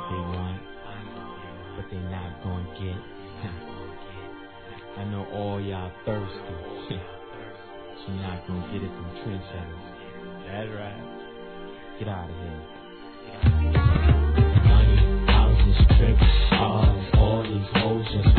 they want, but they not gonna get. I know all y'all thirsty. You're not gonna get it from trendsetters. That's right. Get out of here. Money, houses, trips, cars, all these hoes just